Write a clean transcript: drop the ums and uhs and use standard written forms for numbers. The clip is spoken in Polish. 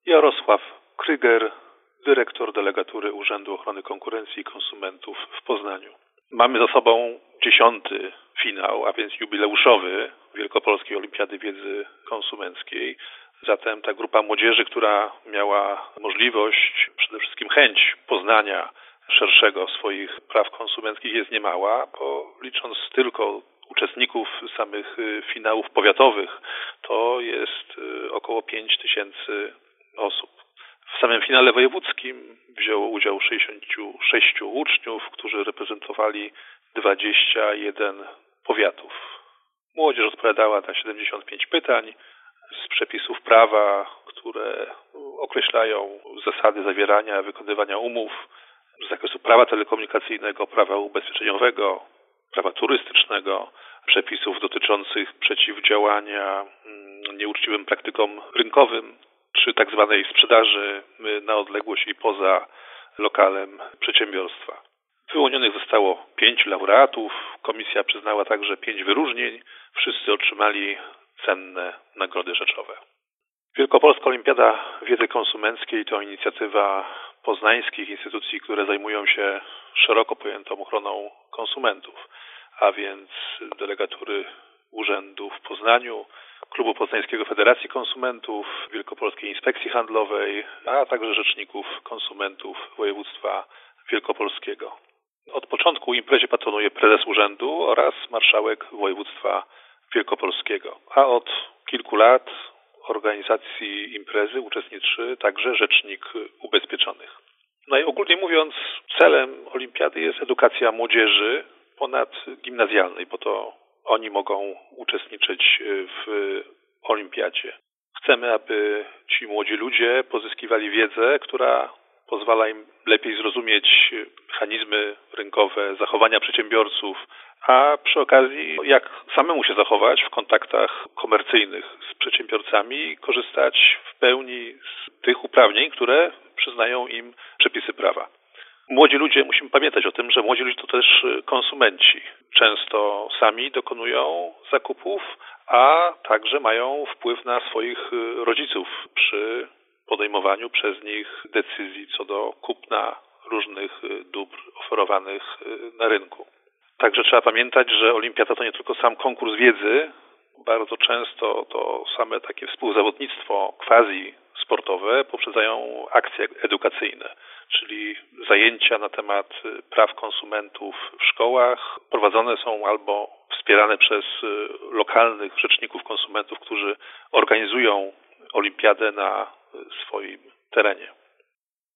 Jarosław Kryger, dyrektor delegatury Urzędu Ochrony Konkurencji i Konsumentów w Poznaniu. Mamy za sobą 10. finał, a więc jubileuszowy Wielkopolskiej Olimpiady Wiedzy Konsumenckiej. Zatem ta grupa młodzieży, która miała możliwość, przede wszystkim chęć poznania szerszego swoich praw konsumenckich, jest niemała, bo licząc tylko uczestników samych finałów powiatowych, to jest około 5000 osób. W samym finale wojewódzkim wzięło udział 66 uczniów, którzy reprezentowali 21 powiatów. Młodzież odpowiadała na 75 pytań z przepisów prawa, które określają zasady zawierania, wykonywania umów z zakresu prawa telekomunikacyjnego, prawa ubezpieczeniowego, prawa turystycznego, przepisów dotyczących przeciwdziałania nieuczciwym praktykom rynkowym, czy tak zwanej sprzedaży na odległość i poza lokalem przedsiębiorstwa. Wyłonionych zostało 5 laureatów, komisja przyznała także 5 wyróżnień, wszyscy otrzymali cenne nagrody rzeczowe. Wielkopolska Olimpiada Wiedzy Konsumenckiej to inicjatywa poznańskich instytucji, które zajmują się szeroko pojętą ochroną konsumentów, a więc delegatury urzędu w Poznaniu, Klubu Poznańskiego Federacji Konsumentów, Wielkopolskiej Inspekcji Handlowej, a także rzeczników konsumentów województwa wielkopolskiego. Od początku imprezie patronuje prezes urzędu oraz marszałek województwa wielkopolskiego, a od kilku lat organizacji imprezy uczestniczy także rzecznik ubezpieczonych. Najogólniej mówiąc, celem olimpiady jest edukacja młodzieży ponadgimnazjalnej, bo to oni mogą uczestniczyć w olimpiadzie. Chcemy, aby ci młodzi ludzie pozyskiwali wiedzę, która pozwala im lepiej zrozumieć mechanizmy rynkowe, zachowania przedsiębiorców, a przy okazji jak samemu się zachować w kontaktach komercyjnych z przedsiębiorcami i korzystać w pełni z tych uprawnień, które przyznają im przepisy prawa. Młodzi ludzie, musimy pamiętać o tym, że młodzi ludzie to też konsumenci. Często sami dokonują zakupów, a także mają wpływ na swoich rodziców przy podejmowaniu przez nich decyzji co do kupna różnych dóbr oferowanych na rynku. Także trzeba pamiętać, że olimpiada to nie tylko sam konkurs wiedzy, bardzo często to same takie współzawodnictwo quasi sportowe poprzedzają akcje edukacyjne, czyli zajęcia na temat praw konsumentów w szkołach prowadzone są albo wspierane przez lokalnych rzeczników konsumentów, którzy organizują olimpiadę na swoim terenie.